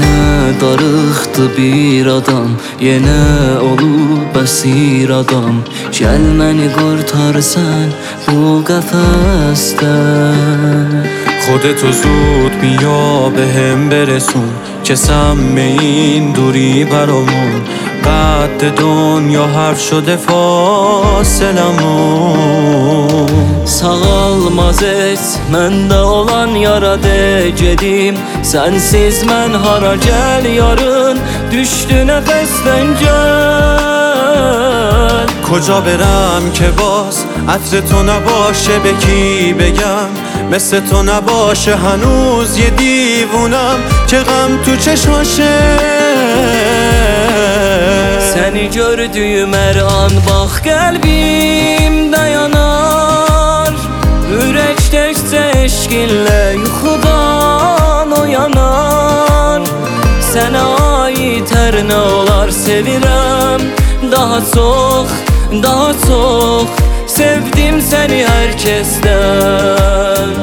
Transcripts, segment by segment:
Yenə darıxdı bir adam, yenə olub əsir adam. Gəl məni qurtar sən bu qəfəsdən. خودتو زود بیا بهم برسون که سم این دوری برامون قد دنیا حرف شده فاصلمون. Sağalmaz et məndə olan yara de gedim. Sənsiz mən hara gəl yarın, düşdü nəfəsdən gəl. کجا برم که باز عطر تو نباشه به کی بگم؟ مثل تو نباشه هنوز یه دیوونم که غم تو چشماشه. Səni gördüyüm hər an bax qəlbim dayanar. Ürək təkcə eşqinlə yuxudan oyanar. Sənə aid hər nə olar sevirəm. Daha çox, daha çox sevdim səni hər kəsdən.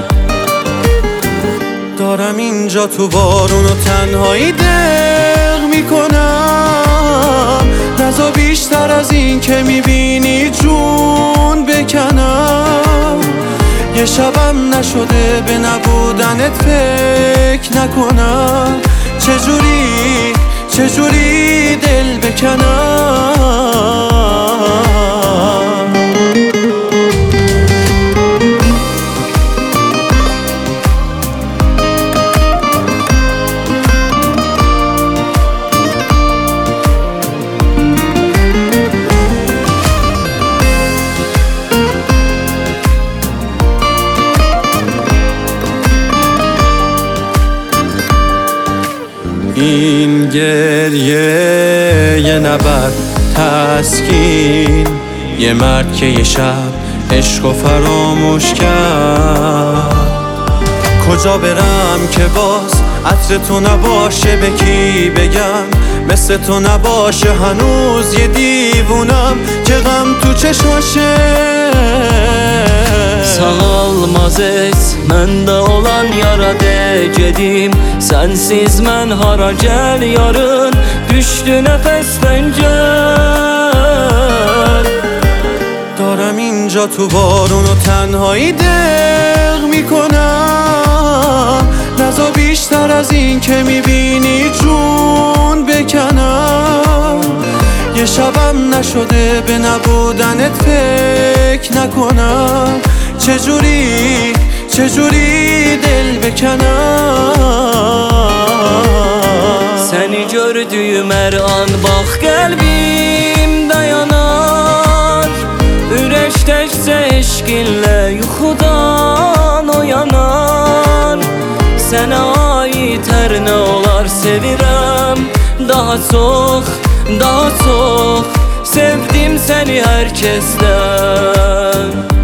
دارم اینجا تو بارون و تنهایی دق میکنم. نزا بیشتر از این که میبینی جون بکنم. یه شبم نشده به نبودنت فکر نکنم. چجوری دل بکنم. این گریه یه نبرد تسکین، یه مرد که یه شب عشق و فراموش کرد. کجا برم که باز عطر تو نباشه به کی بگم؟ مثل تو نباشه هنوز یه دیوونم که غم تو چشماشه. Sağalmaz et məndə olan yara de gedim. Sənsiz mən hara gəl yarın, düşdü nəfəsdən gəl. دارم اینجا تو بارون و تنهایی دق میکنم. نزا بیشتر از این که میبینی جون بکنم. یه شبم نشده به نبودنت فکر نکنم. چجوری دل بکنم. Səni gördüyüm hər an bax qəlbim dayanar. Ürək təkcə eşqinlə yuxudan oyanar. Sənə aid hər nə olar sevirəm. Daha çox, daha çox sevdim səni hər kəsdən.